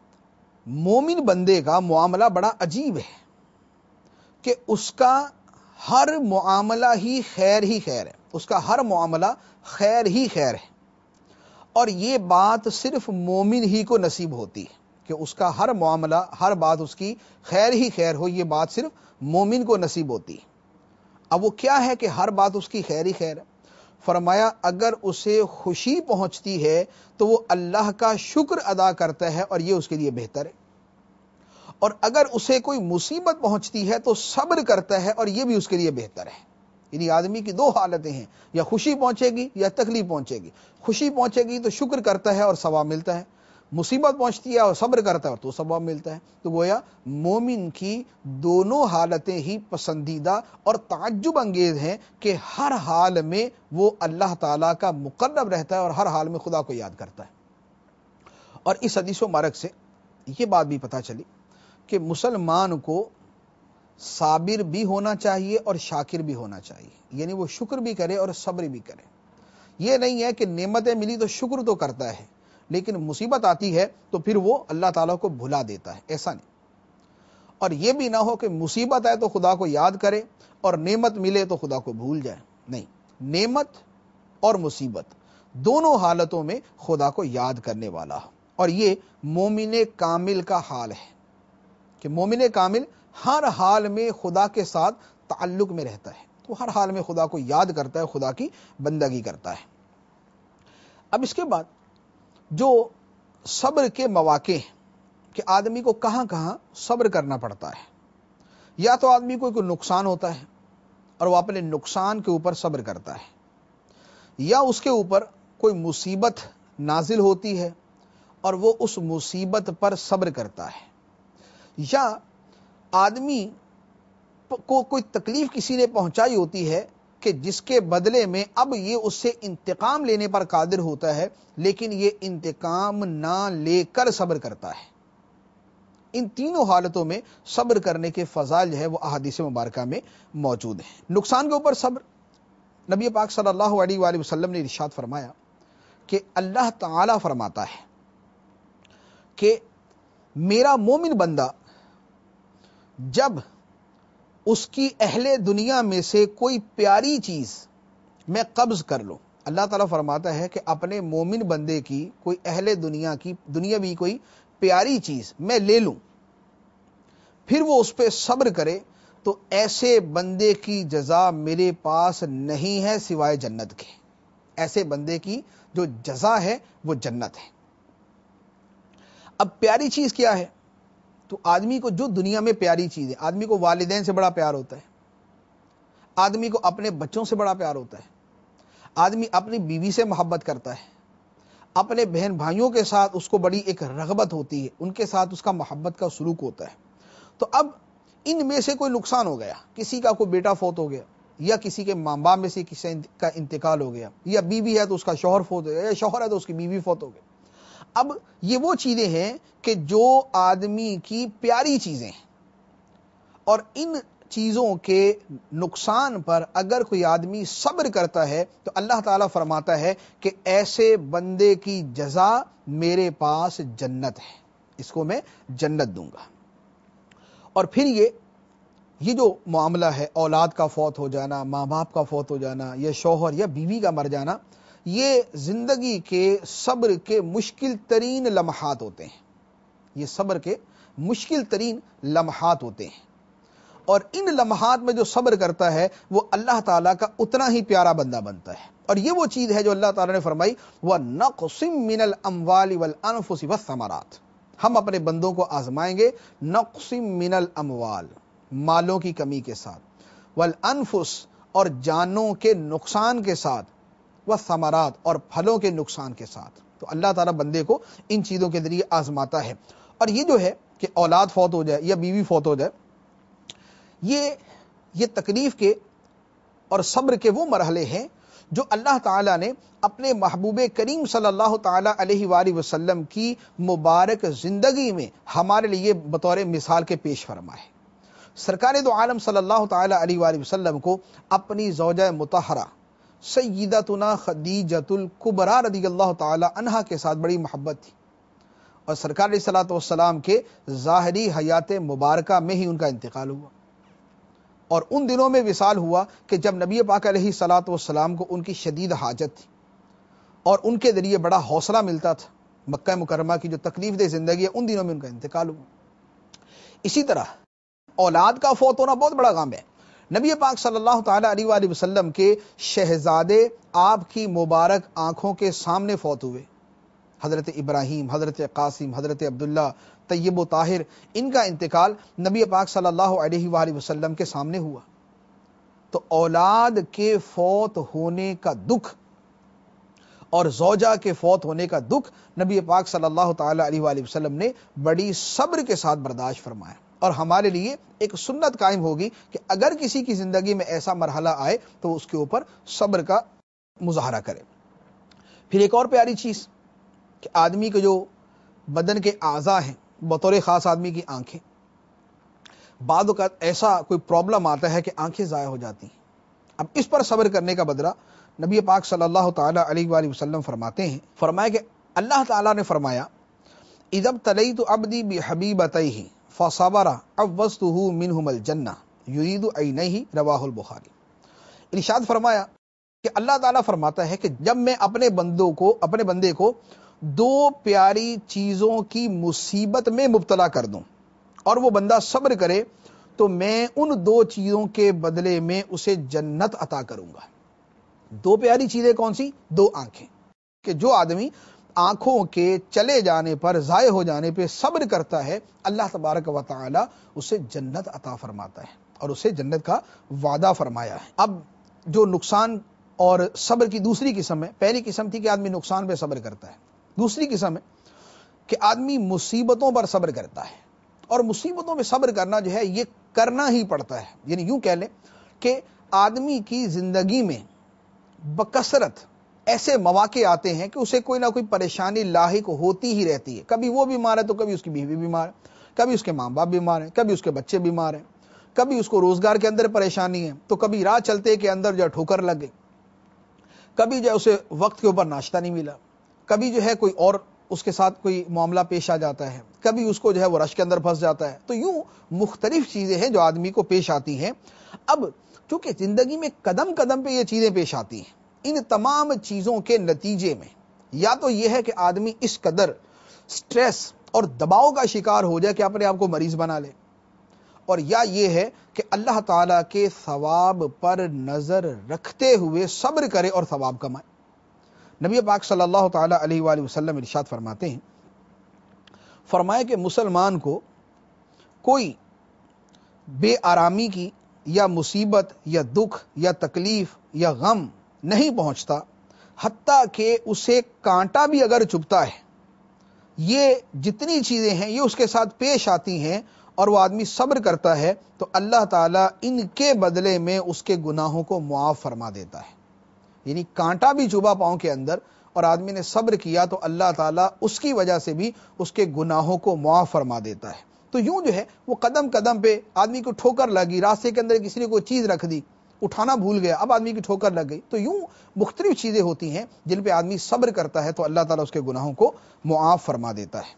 مومن بندے کا معاملہ بڑا عجیب ہے کہ اس کا ہر معاملہ ہی خیر ہے، اس کا ہر معاملہ خیر ہی خیر ہے، اور یہ بات صرف مومن ہی کو نصیب ہوتی ہے کہ اس کا ہر معاملہ، ہر بات اس کی خیر ہی خیر ہو، یہ بات صرف مومن کو نصیب ہوتی ہے۔ اب وہ کیا ہے کہ ہر بات اس کی خیر ہی خیر ہے؟ فرمایا اگر اسے خوشی پہنچتی ہے تو وہ اللہ کا شکر ادا کرتا ہے اور یہ اس کے لیے بہتر ہے، اور اگر اسے کوئی مصیبت پہنچتی ہے تو صبر کرتا ہے اور یہ بھی اس کے لیے بہتر ہے۔ یعنی آدمی کی دو حالتیں ہیں، یا خوشی پہنچے گی یا تکلیف پہنچے گی۔ خوشی پہنچے گی تو شکر کرتا ہے اور ثواب ملتا ہے، مصیبت پہنچتی ہے اور صبر کرتا ہے اور تو ثواب ملتا ہے۔ تو گویا مومن کی دونوں حالتیں ہی پسندیدہ اور تعجب انگیز ہیں کہ ہر حال میں وہ اللہ تعالیٰ کا مقرب رہتا ہے اور ہر حال میں خدا کو یاد کرتا ہے۔ اور اس حدیث مبارک سے یہ بات بھی پتہ چلی کہ مسلمان کو صابر بھی ہونا چاہیے اور شاکر بھی ہونا چاہیے، یعنی وہ شکر بھی کرے اور صبر بھی کرے۔ یہ نہیں ہے کہ نعمتیں ملی تو شکر تو کرتا ہے لیکن مصیبت آتی ہے تو پھر وہ اللہ تعالیٰ کو بھلا دیتا ہے، ایسا نہیں۔ اور یہ بھی نہ ہو کہ مصیبت ہے تو خدا کو یاد کرے اور نعمت ملے تو خدا کو بھول جائے، نہیں، نعمت اور مصیبت دونوں حالتوں میں خدا کو یاد کرنے والا، اور یہ مومن کامل کا حال ہے کہ مومن کامل ہر حال میں خدا کے ساتھ تعلق میں رہتا ہے، تو ہر حال میں خدا کو یاد کرتا ہے، خدا کی بندگی کرتا ہے۔ اب اس کے بعد جو صبر کے مواقع ہیں کہ آدمی کو کہاں کہاں صبر کرنا پڑتا ہے، یا تو آدمی کو کوئی نقصان ہوتا ہے اور وہ اپنے نقصان کے اوپر صبر کرتا ہے، یا اس کے اوپر کوئی مصیبت نازل ہوتی ہے اور وہ اس مصیبت پر صبر کرتا ہے، یا آدمی کو کوئی تکلیف کسی نے پہنچائی ہوتی ہے کہ جس کے بدلے میں اب یہ اس سے انتقام لینے پر قادر ہوتا ہے لیکن یہ انتقام نہ لے کر صبر کرتا ہے۔ ان تینوں حالتوں میں صبر کرنے کے فضائل جو ہے وہ احادیث مبارکہ میں موجود ہیں۔ نقصان کے اوپر صبر، نبی پاک صلی اللہ علیہ وآلہ وسلم نے ارشاد فرمایا کہ اللہ تعالی فرماتا ہے کہ میرا مومن بندہ جب اس کی اہل دنیا میں سے کوئی پیاری چیز میں قبض کر لوں، اللہ تعالیٰ فرماتا ہے کہ اپنے مومن بندے کی کوئی اہل دنیا کی دنیاوی کوئی پیاری چیز میں لے لوں، پھر وہ اس پہ صبر کرے، تو ایسے بندے کی جزا میرے پاس نہیں ہے سوائے جنت کے۔ ایسے بندے کی جو جزا ہے وہ جنت ہے۔ اب پیاری چیز کیا ہے؟ تو آدمی کو جو دنیا میں پیاری چیز ہے، آدمی کو والدین سے بڑا پیار ہوتا ہے، آدمی کو اپنے بچوں سے بڑا پیار ہوتا ہے، آدمی اپنی بیوی سے محبت کرتا ہے، اپنے بہن بھائیوں کے ساتھ اس کو بڑی ایک رغبت ہوتی ہے، ان کے ساتھ اس کا محبت کا سلوک ہوتا ہے۔ تو اب ان میں سے کوئی نقصان ہو گیا، کسی کا کوئی بیٹا فوت ہو گیا، یا کسی کے ماں باپ میں سے کسی کا انتقال ہو گیا، یا بیوی ہے تو اس کا شوہر فوت ہو گیا، یا شوہر ہے تو اس کی بیوی فوت ہو گئی۔ اب یہ وہ چیزیں ہیں کہ جو آدمی کی پیاری چیزیں ہیں، اور ان چیزوں کے نقصان پر اگر کوئی آدمی صبر کرتا ہے تو اللہ تعالیٰ فرماتا ہے کہ ایسے بندے کی جزا میرے پاس جنت ہے، اس کو میں جنت دوں گا۔ اور پھر یہ جو معاملہ ہے اولاد کا فوت ہو جانا، ماں باپ کا فوت ہو جانا، یا شوہر یا بیوی کا مر جانا، یہ زندگی کے صبر کے مشکل ترین لمحات ہوتے ہیں، یہ صبر کے مشکل ترین لمحات ہوتے ہیں، اور ان لمحات میں جو صبر کرتا ہے وہ اللہ تعالیٰ کا اتنا ہی پیارا بندہ بنتا ہے۔ اور یہ وہ چیز ہے جو اللہ تعالیٰ نے فرمائی وَنَقْصٍ مِّنَ الْأَمْوَالِ وَالْأَنفُسِ وَالثَّمَرَاتِ، ہم اپنے بندوں کو آزمائیں گے، نقص من الاموال، مالوں کی کمی کے ساتھ، والانفس اور جانوں کے نقصان کے ساتھ، والثمرات اور پھلوں کے نقصان کے ساتھ۔ تو اللہ تعالیٰ بندے کو ان چیزوں کے ذریعے آزماتا ہے۔ اور یہ جو ہے کہ اولاد فوت ہو جائے یا بیوی فوت ہو جائے، یہ تکلیف کے اور صبر کے وہ مرحلے ہیں جو اللہ تعالیٰ نے اپنے محبوب کریم صلی اللہ تعالیٰ علیہ وآلہ وسلم کی مبارک زندگی میں ہمارے لیے بطور مثال کے پیش فرمائے۔ سرکار دو عالم صلی اللہ تعالیٰ علیہ وآلہ وسلم کو اپنی زوجہ مطہرہ سیدتنا خدیجۃ الکبریٰ رضی اللہ تعالیٰ عنہا کے ساتھ بڑی محبت تھی، اور سرکار علیہ الصلوۃ والسلام کے ظاہری حیات مبارکہ میں ہی ان کا انتقال ہوا، اور ان دنوں میں وصال ہوا کہ جب نبی پاک علیہ الصلوۃ والسلام کو ان کی شدید حاجت تھی، اور ان کے ذریعے بڑا حوصلہ ملتا تھا۔ مکہ مکرمہ کی جو تکلیف دہ زندگی ہے، ان دنوں میں ان کا انتقال ہوا۔ اسی طرح اولاد کا فوت ہونا بہت بڑا غم ہے۔ نبی پاک صلی اللہ تعالیٰ علیہ وآلہ وسلم کے شہزادے آپ کی مبارک آنکھوں کے سامنے فوت ہوئے، حضرت ابراہیم، حضرت قاسم، حضرت عبداللہ طیب و طاہر، ان کا انتقال نبی پاک صلی اللہ علیہ وآلہ وسلم کے سامنے ہوا۔ تو اولاد کے فوت ہونے کا دکھ اور زوجہ کے فوت ہونے کا دکھ نبی پاک صلی اللہ تعالیٰ علیہ وآلہ وسلم نے بڑی صبر کے ساتھ برداشت فرمایا، اور ہمارے لیے ایک سنت قائم ہوگی کہ اگر کسی کی زندگی میں ایسا مرحلہ آئے تو اس کے اوپر صبر کا مظاہرہ کرے۔ پھر ایک اور پیاری چیز کہ آدمی کے جو بدن کے اعضاء ہیں، بطور خاص آدمی کی آنکھیں، بعض اوقات ایسا کوئی پرابلم آتا ہے کہ آنکھیں ضائع ہو جاتی ہیں۔ اب اس پر صبر کرنے کا بدلہ نبی پاک صلی اللہ تعالیٰ علیہ وآلہ وسلم فرماتے ہیں، فرمایا کہ اللہ تعالیٰ نے فرمایا اذا ابتلیت عبدی بحبیبتیہ فصبر عوضتہ منہم الجنہ یرید عینیہ، رواہ البخاری۔ ارشاد فرمایا کہ اللہ تعالیٰ فرماتا ہے کہ جب میں اپنے بندے کو دو پیاری چیزوں کی مصیبت میں مبتلا کر دوں اور وہ بندہ صبر کرے تو میں ان دو چیزوں کے بدلے میں اسے جنت عطا کروں گا۔ دو پیاری چیزیں کون سی؟ دو آنکھیں، کہ جو آدمی آنکھوں کے چلے جانے پر، ضائع ہو جانے پہ صبر کرتا ہے، اللہ تبارک و تعالی اسے جنت عطا فرماتا ہے، اور اسے جنت کا وعدہ فرمایا ہے۔ اب جو نقصان اور صبر کی دوسری قسم ہے، پہلی قسم تھی کہ آدمی نقصان پہ صبر کرتا ہے، دوسری قسم ہے کہ آدمی مصیبتوں پر صبر کرتا ہے، اور مصیبتوں پہ صبر کرنا جو ہے یہ کرنا ہی پڑتا ہے۔ یعنی یوں کہہ لیں کہ آدمی کی زندگی میں بکثرت ایسے مواقع آتے ہیں کہ اسے کوئی نہ کوئی پریشانی لاحق ہوتی ہی رہتی ہے، کبھی وہ بیمار ہے تو کبھی اس کی بیوی بیمار ہے، کبھی اس کے ماں باپ بیمار ہیں، کبھی اس کے بچے بیمار ہیں، کبھی اس کو روزگار کے اندر پریشانی ہے، تو کبھی راہ چلتے کے اندر جو ٹھوکر لگ گئی، کبھی جو اسے وقت کے اوپر ناشتہ نہیں ملا، کبھی جو ہے کوئی اور اس کے ساتھ کوئی معاملہ پیش آ جاتا ہے، کبھی اس کو جو ہے وہ رش کے اندر پھنس جاتا ہے۔ تو یوں مختلف چیزیں ہیں جو آدمی کو پیش آتی ہیں۔ اب چونکہ زندگی میں قدم قدم پہ یہ چیزیں پیش آتی ہیں، ان تمام چیزوں کے نتیجے میں یا تو یہ ہے کہ آدمی اس قدر سٹریس اور دباؤ کا شکار ہو جائے کہ اپنے آپ کو مریض بنا لے، اور یا یہ ہے کہ اللہ تعالیٰ کے ثواب پر نظر رکھتے ہوئے صبر کرے اور ثواب کمائے۔ نبی پاک صلی اللہ تعالیٰ علیہ وآلہ وسلم ارشاد فرماتے ہیں، فرمایا کہ مسلمان کو کوئی بے آرامی کی یا مصیبت یا دکھ یا تکلیف یا غم نہیں پہنچتا حتیٰ کہ اسے کانٹا بھی اگر چبھتا ہے۔ یہ جتنی چیزیں ہیں یہ اس کے ساتھ پیش آتی ہیں اور وہ آدمی صبر کرتا ہے تو اللہ تعالیٰ ان کے بدلے میں اس کے گناہوں کو معاف فرما دیتا ہے۔ یعنی کانٹا بھی چبھا پاؤں کے اندر اور آدمی نے صبر کیا تو اللہ تعالیٰ اس کی وجہ سے بھی اس کے گناہوں کو معاف فرما دیتا ہے۔ تو یوں جو ہے وہ قدم قدم پہ آدمی کو ٹھوکر لگی، راستے کے اندر کسی نے کوئی چیز رکھ دی، اٹھانا بھول گیا، اب آدمی کی ٹھوکر لگ گئی، تو یوں مختلف چیزیں ہوتی ہیں جن پہ آدمی صبر کرتا ہے تو اللہ تعالیٰ اس کے گناہوں کو معاف فرما دیتا ہے۔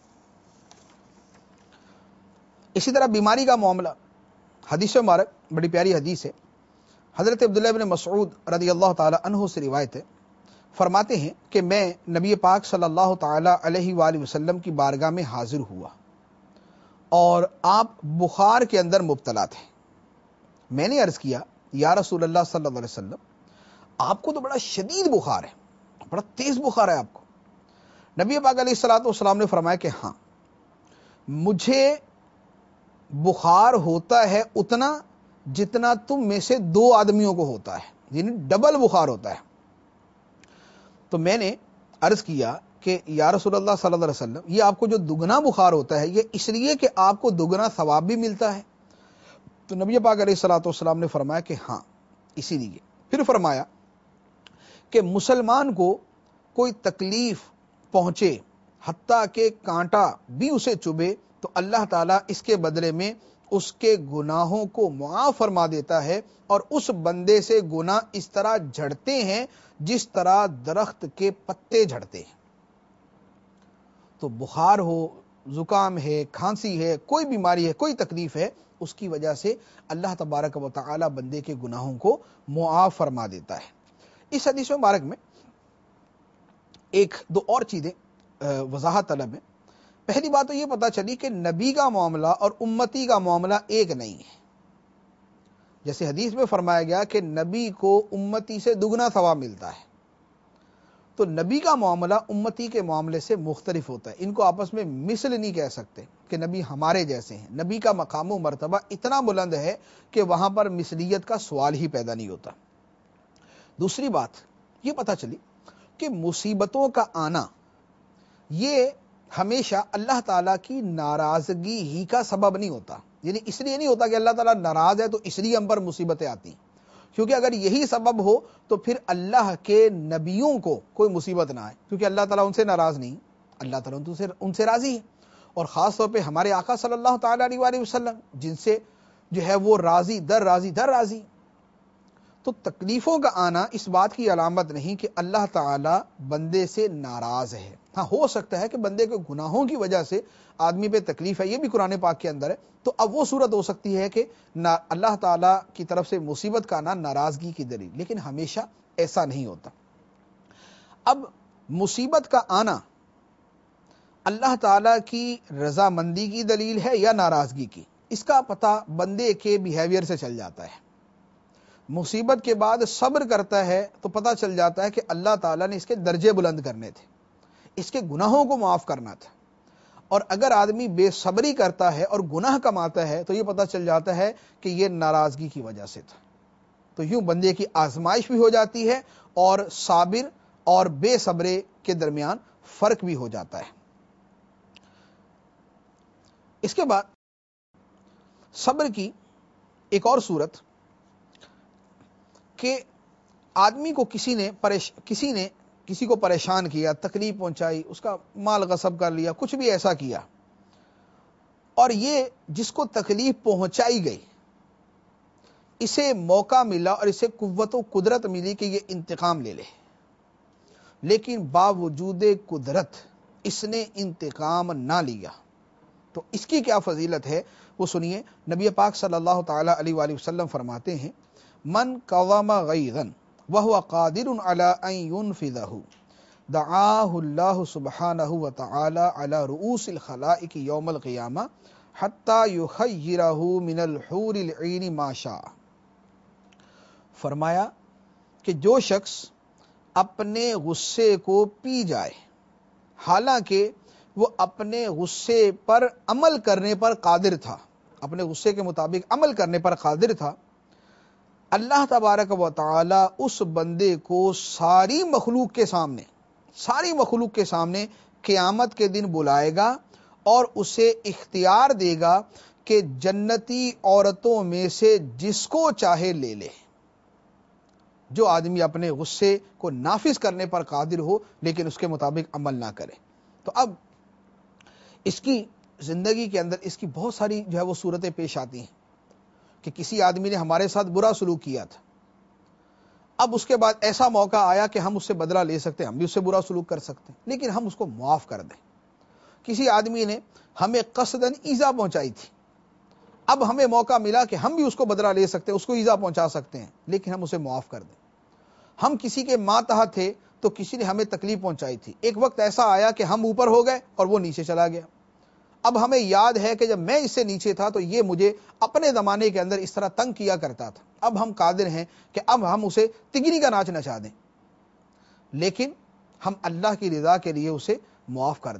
اسی طرح بیماری کا معاملہ، حدیث مبارک بڑی پیاری حدیث ہے، حضرت عبداللہ بن مسعود رضی اللہ تعالی عنہ سے روایت ہے، فرماتے ہیں کہ میں نبی پاک صلی اللہ تعالی علیہ وآلہ وسلم کی بارگاہ میں حاضر ہوا اور آپ بخار کے اندر مبتلا تھے۔ میں نے عرض کیا یا رسول اللہ صلی اللہ علیہ وسلم، آپ کو تو بڑا شدید بخار ہے، بڑا تیز بخار ہے آپ کو۔ نبی پاک علیہ الصلوۃ والسلام نے فرمایا کہ ہاں، مجھے بخار ہوتا ہے اتنا جتنا تم میں سے 2 آدمیوں کو ہوتا ہے، یعنی ڈبل بخار ہوتا ہے۔ تو میں نے عرض کیا کہ یا رسول اللہ صلی اللہ علیہ وسلم، یہ آپ کو جو دگنا بخار ہوتا ہے یہ اس لیے کہ آپ کو دگنا ثواب بھی ملتا ہے؟ تو نبی پاک علیہ الصلوۃ والسلام نے فرمایا کہ ہاں اسی لیے۔ پھر فرمایا کہ مسلمان کو کوئی تکلیف پہنچے حتیٰ کہ کانٹا بھی اسے چبھے تو اللہ تعالیٰ اس کے بدلے میں اس کے گناہوں کو معاف فرما دیتا ہے، اور اس بندے سے گناہ اس طرح جھڑتے ہیں جس طرح درخت کے پتے جھڑتے ہیں۔ تو بخار ہو، زکام ہے، کھانسی ہے، کوئی بیماری ہے، کوئی تکلیف ہے، اس کی وجہ سے اللہ تبارک و تعالی بندے کے گناہوں کو معاف فرما دیتا ہے۔ اس حدیث مبارک میں ایک دو اور چیزیں وضاحت طلب ہے۔ پہلی بات تو یہ پتہ چلی کہ نبی کا معاملہ اور امتی کا معاملہ ایک نہیں ہے۔ جیسے حدیث میں فرمایا گیا کہ نبی کو امتی سے دگنا ثواب ملتا ہے، تو نبی کا معاملہ امتی کے معاملے سے مختلف ہوتا ہے۔ ان کو آپس میں مثل نہیں کہہ سکتے کہ نبی ہمارے جیسے ہیں۔ نبی کا مقام و مرتبہ اتنا بلند ہے کہ وہاں پر مثلیت کا سوال ہی پیدا نہیں ہوتا۔ دوسری بات یہ پتہ چلی کہ مصیبتوں کا آنا یہ ہمیشہ اللہ تعالیٰ کی ناراضگی ہی کا سبب نہیں ہوتا، یعنی اس لیے نہیں ہوتا کہ اللہ تعالیٰ ناراض ہے تو اس لیے ہم پر مصیبتیں آتی ہیں، کیونکہ اگر یہی سبب ہو تو پھر اللہ کے نبیوں کو کوئی مصیبت نہ آئے، کیونکہ اللہ تعالیٰ ان سے ناراض نہیں، اللہ تعالیٰ ان سے راضی ہے۔ اور خاص طور پہ ہمارے آقا صلی اللہ تعالیٰ علیہ وآلہ وسلم جن سے جو ہے وہ راضی در راضی۔ تو تکلیفوں کا آنا اس بات کی علامت نہیں کہ اللہ تعالیٰ بندے سے ناراض ہے۔ ہاں ہو سکتا ہے کہ بندے کے گناہوں کی وجہ سے آدمی پہ تکلیف ہے، یہ بھی قرآن پاک کے اندر ہے، تو اب وہ صورت ہو سکتی ہے کہ اللہ تعالیٰ کی طرف سے مصیبت کا آنا ناراضگی کی دلیل، لیکن ہمیشہ ایسا نہیں ہوتا۔ اب مصیبت کا آنا اللہ تعالیٰ کی رضامندی کی دلیل ہے یا ناراضگی کی، اس کا پتہ بندے کے بیہیویئر سے چل جاتا ہے۔ مصیبت کے بعد صبر کرتا ہے تو پتہ چل جاتا ہے کہ اللہ تعالیٰ نے اس کے درجے بلند کرنے تھے، اس کے گناہوں کو معاف کرنا تھا۔ اور اگر آدمی بے صبری کرتا ہے اور گناہ کماتا ہے تو یہ پتہ چل جاتا ہے کہ یہ ناراضگی کی وجہ سے تھا۔ تو یوں بندے کی آزمائش بھی ہو جاتی ہے اور صابر اور بے صبرے کے درمیان فرق بھی ہو جاتا ہے۔ اس کے بعد صبر کی ایک اور صورت کہ آدمی کو کسی کو پریشان کیا، تکلیف پہنچائی، اس کا مال غصب کر لیا، کچھ بھی ایسا کیا، اور یہ جس کو تکلیف پہنچائی گئی اسے موقع ملا اور اسے قوت و قدرت ملی کہ یہ انتقام لے لے، لیکن باوجود قدرت اس نے انتقام نہ لیا، تو اس کی کیا فضیلت ہے وہ سنیے۔ نبی پاک صلی اللہ تعالی علیہ وآلہ وسلم فرماتے ہیں من قوم غیظا وهو قادر على ان ينفذه دعاه الله سبحانه وتعالى على رؤوس الخلائق يوم القيامة حتى يخيره من الحور العين ما شاء۔ فرمایا کہ جو شخص اپنے غصے کو پی جائے حالانکہ وہ اپنے غصے پر عمل کرنے پر قادر تھا، اپنے غصے کے مطابق عمل کرنے پر قادر تھا، اللہ تبارک و تعالی اس بندے کو ساری مخلوق کے سامنے قیامت کے دن بلائے گا اور اسے اختیار دے گا کہ جنتی عورتوں میں سے جس کو چاہے لے لے، جو آدمی اپنے غصے کو نافذ کرنے پر قادر ہو لیکن اس کے مطابق عمل نہ کرے۔ تو اب اس کی زندگی کے اندر اس کی بہت ساری جو ہے وہ صورتیں پیش آتی ہیں کہ کسی آدمی نے ہمارے ساتھ برا سلوک کیا تھا، اب اس کے بعد ایسا موقع آیا کہ ہم اس سے بدلہ لے سکتے ہیں، ہم بھی اس سے برا سلوک کر سکتے ہیں، لیکن ہم اس کو معاف کر دیں۔ کسی آدمی نے ہمیں قصداً ایذا پہنچائی تھی، اب ہمیں موقع ملا کہ ہم بھی اس کو بدلہ لے سکتے ہیں، اس کو ایذا پہنچا سکتے ہیں، لیکن ہم اسے معاف کر دیں۔ ہم کسی کے ماتحت تھے تو کسی نے ہمیں تکلیف پہنچائی تھی، ایک وقت ایسا آیا کہ ہم اوپر ہو گئے اور وہ نیچے چلا گیا، اب ہمیں یاد ہے کہ جب میں اس سے نیچے تھا تو یہ مجھے اپنے زمانے کے اندر اس طرح تنگ کیا کرتا تھا، اب ہم قادر ہیں کہ اب ہم اسے تگنی کا ناچ نچا دیں، لیکن ہم اللہ کی رضا کے لیے اسے معاف کر دیں۔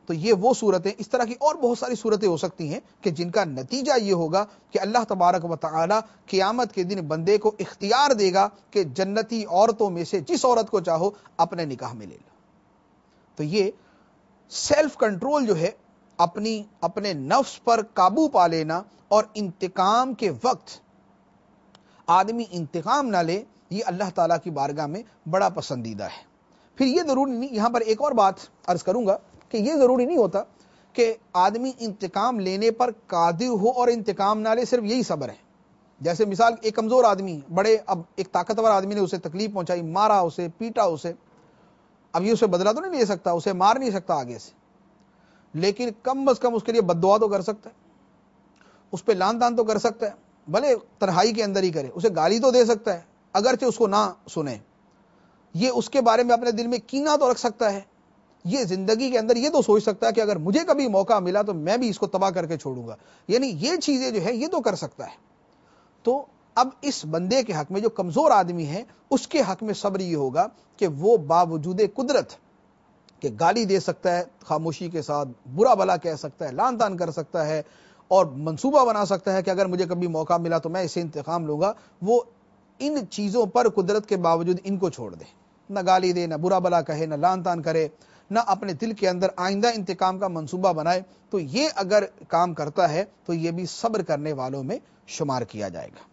تو یہ وہ صورتیں، اس طرح کی اور بہت ساری صورتیں ہو سکتی ہیں کہ جن کا نتیجہ یہ ہوگا کہ اللہ تبارک و تعالی قیامت کے دن بندے کو اختیار دے گا کہ جنتی عورتوں میں سے جس عورت کو چاہو اپنے نکاح میں لے لو۔ تو یہ سیلف کنٹرول جو ہے، اپنے نفس پر قابو پا لینا اور انتقام کے وقت آدمی انتقام نہ لے، یہ اللہ تعالیٰ کی بارگاہ میں بڑا پسندیدہ ہے۔ پھر یہ ضروری نہیں، یہاں پر ایک اور بات عرض کروں گا کہ یہ ضروری نہیں ہوتا کہ آدمی انتقام لینے پر قادر ہو اور انتقام نہ لے، صرف یہی صبر ہے۔ جیسے مثال، ایک کمزور آدمی، اب ایک طاقتور آدمی نے اسے تکلیف پہنچائی، مارا اسے، پیٹا اسے، اب یہ اسے بدلہ تو نہیں لے سکتا، اسے مار نہیں سکتا آگے سے، لیکن کم از کم اس کے لیے بد دعا تو کر سکتا ہے، اس پہ لان تان تو کر سکتا ہے، بھلے تنہائی کے اندر ہی کرے، اسے گالی تو دے سکتا ہے اگرچہ اس کو نہ سنے، یہ اس کے بارے میں اپنے دل میں کینہ تو رکھ سکتا ہے، یہ زندگی کے اندر یہ تو سوچ سکتا ہے کہ اگر مجھے کبھی موقع ملا تو میں بھی اس کو تباہ کر کے چھوڑوں گا، یعنی یہ چیزیں جو ہے یہ تو کر سکتا ہے۔ تو اب اس بندے کے حق میں، جو کمزور آدمی ہے، اس کے حق میں صبر یہ ہوگا کہ وہ باوجود قدرت کہ گالی دے سکتا ہے خاموشی کے ساتھ، برا بھلا کہہ سکتا ہے، لان تان کر سکتا ہے، اور منصوبہ بنا سکتا ہے کہ اگر مجھے کبھی موقع ملا تو میں اسے انتقام لوں گا، وہ ان چیزوں پر قدرت کے باوجود ان کو چھوڑ دے، نہ گالی دے، نہ برا بھلا کہے، نہ لان تان کرے، نہ اپنے دل کے اندر آئندہ انتقام کا منصوبہ بنائے، تو یہ اگر کام کرتا ہے تو یہ بھی صبر کرنے والوں میں شمار کیا جائے گا۔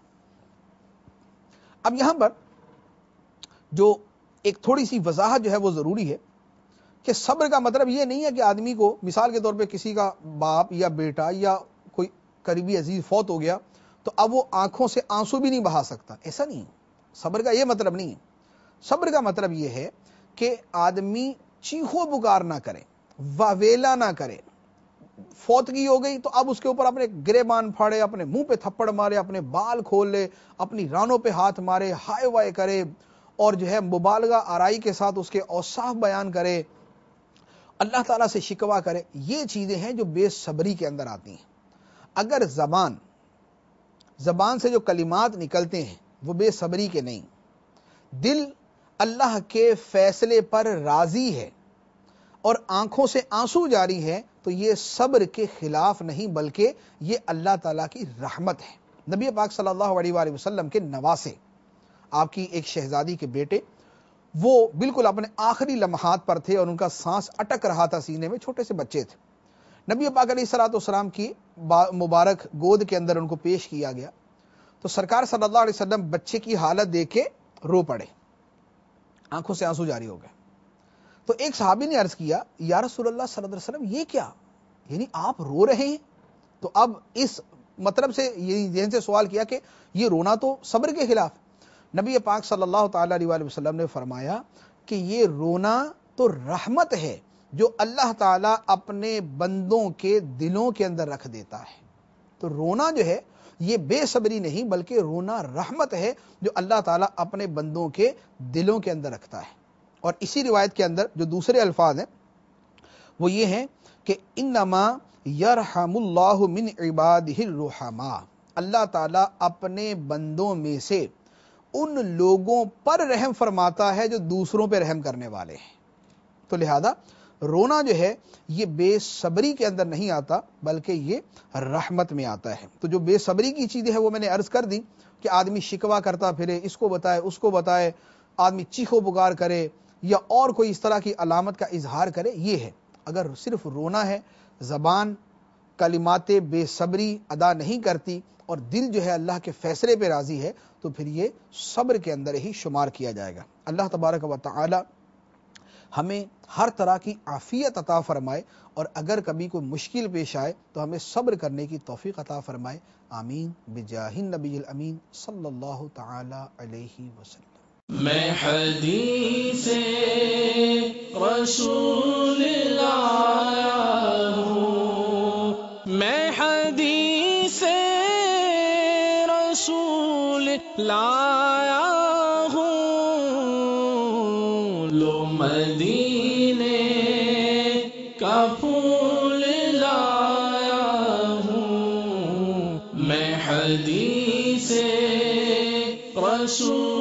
اب یہاں پر جو ایک تھوڑی سی وضاحت جو ہے وہ ضروری ہے کہ صبر کا مطلب یہ نہیں ہے کہ آدمی کو، مثال کے طور پہ کسی کا باپ یا بیٹا یا کوئی قریبی عزیز فوت ہو گیا تو اب وہ آنکھوں سے آنسو بھی نہیں بہا سکتا، ایسا نہیں، صبر کا یہ مطلب نہیں ہے۔ صبر کا مطلب یہ ہے کہ آدمی چیخو پکار نہ کرے، واویلا نہ کرے، فوتگی ہو گئی تو اب اس کے اوپر اپنے گریبان پھاڑے، اپنے منہ پہ تھپڑ مارے، اپنے بال کھول لے، اپنی رانوں پہ ہاتھ مارے، ہائے وائے کرے، اور جو ہے مبالغہ آرائی کے ساتھ اس کے اوصاف بیان کرے، اللہ تعالیٰ سے شکوہ کرے، یہ چیزیں ہیں جو بے صبری کے اندر آتی ہیں۔ اگر زبان سے جو کلمات نکلتے ہیں وہ بے صبری کے نہیں، دل اللہ کے فیصلے پر راضی ہے اور آنکھوں سے آنسو جاری ہے، تو یہ صبر کے خلاف نہیں بلکہ یہ اللہ تعالیٰ کی رحمت ہے۔ نبی پاک صلی اللہ علیہ وآلہ وسلم کے نواسے، آپ کی ایک شہزادی کے بیٹے، وہ بالکل اپنے آخری لمحات پر تھے اور ان کا سانس اٹک رہا تھا سینے میں، چھوٹے سے بچے تھے، نبی پاک علیہ الصلوۃ والسلام کی مبارک گود کے اندر ان کو پیش کیا گیا، تو سرکار صلی اللہ علیہ وسلم بچے کی حالت دیکھ کے رو پڑے، آنکھوں سے آنسو جاری ہو گئے۔ تو ایک صحابی نے عرض کیا، یا رسول اللہ صلی اللہ علیہ وسلم یہ کیا، یعنی آپ رو رہے ہیں؟ تو اب اس مطلب سے یہ ذہن سے سوال کیا کہ یہ رونا تو صبر کے خلاف۔ نبی پاک صلی اللہ تعالی علیہ وآلہ وسلم نے فرمایا کہ یہ رونا تو رحمت ہے جو اللہ تعالیٰ اپنے بندوں کے دلوں کے اندر رکھ دیتا ہے۔ تو رونا جو ہے یہ بے صبری نہیں بلکہ رونا رحمت ہے جو اللہ تعالیٰ اپنے بندوں کے دلوں کے اندر رکھتا ہے۔ اور اسی روایت کے اندر جو دوسرے الفاظ ہیں وہ یہ ہیں کہ انما یرحم اللہ من عبادہ الرحماء، اللہ تعالیٰ اپنے بندوں میں سے ان لوگوں پر رحم فرماتا ہے جو دوسروں پہ رحم کرنے والے ہیں۔ تو لہذا رونا جو ہے یہ بے صبری کے اندر نہیں آتا بلکہ یہ رحمت میں آتا ہے۔ تو جو بے صبری کی چیزیں ہیں وہ میں نے عرض کر دی کہ آدمی شکوہ کرتا پھرے، اس کو بتائے اس کو بتائے، آدمی چیخو پکار کرے یا اور کوئی اس طرح کی علامت کا اظہار کرے، یہ ہے۔ اگر صرف رونا ہے، زبان کلمات بے صبری ادا نہیں کرتی اور دل جو ہے اللہ کے فیصلے پہ راضی ہے، تو پھر یہ صبر کے اندر ہی شمار کیا جائے گا۔ اللہ تبارک و تعالی ہمیں ہر طرح کی عافیت عطا فرمائے، اور اگر کبھی کوئی مشکل پیش آئے تو ہمیں صبر کرنے کی توفیق عطا فرمائے، آمین بجاہ النبی الامین صلی اللہ تعالی علیہ وسلم۔ میں حدیث رسول لایا ہوں، میں حدیث رسول لایا ہوں، لو مدینے کا پھول لایا ہوں، میں حدیث رسول